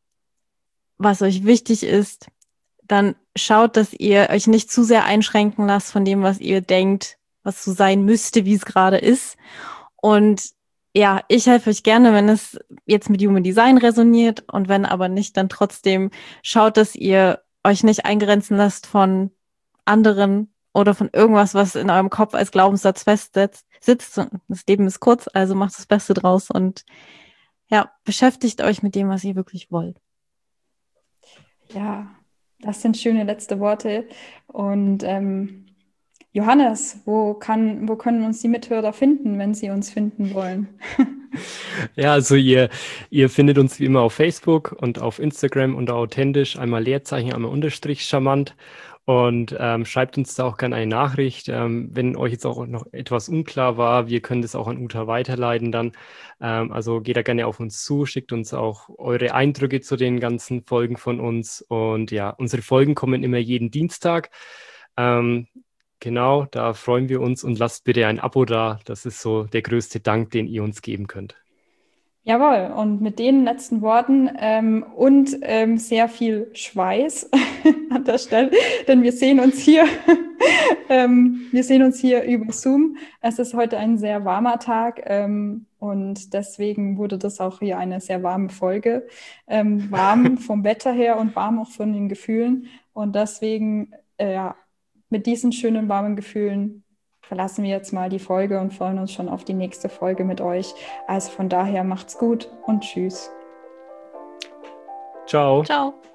was euch wichtig ist, dann schaut, dass ihr euch nicht zu sehr einschränken lasst von dem, was ihr denkt, was so sein müsste, wie es gerade ist. Und ja, ich helfe euch gerne, wenn es jetzt mit Human Design resoniert und wenn aber nicht, dann trotzdem schaut, dass ihr euch nicht eingrenzen lasst von anderen oder von irgendwas, was in eurem Kopf als Glaubenssatz sitzt. Das Leben ist kurz, also macht das Beste draus und ja, beschäftigt euch mit dem, was ihr wirklich wollt. Ja, das sind schöne letzte Worte. Und Johannes, wo können uns die Mithörer finden, wenn sie uns finden wollen? Ja, also ihr findet uns wie immer auf Facebook und auf Instagram unter authentisch, einmal Leerzeichen, einmal Unterstrich charmant. Und schreibt uns da auch gerne eine Nachricht, wenn euch jetzt auch noch etwas unklar war. Wir können das auch an Uta weiterleiten dann. Also geht da gerne auf uns zu, schickt uns auch eure Eindrücke zu den ganzen Folgen von uns. Und ja, unsere Folgen kommen immer jeden Dienstag. Genau, da freuen wir uns und lasst bitte ein Abo da. Das ist so der größte Dank, den ihr uns geben könnt. Jawohl, und mit den letzten Worten und sehr viel Schweiß an der Stelle, denn wir sehen uns hier, über Zoom. Es ist heute ein sehr warmer Tag und deswegen wurde das auch hier eine sehr warme Folge. Warm vom Wetter her und warm auch von den Gefühlen. Und deswegen, mit diesen schönen warmen Gefühlen verlassen wir jetzt mal die Folge und freuen uns schon auf die nächste Folge mit euch. Also von daher macht's gut und tschüss. Ciao. Ciao.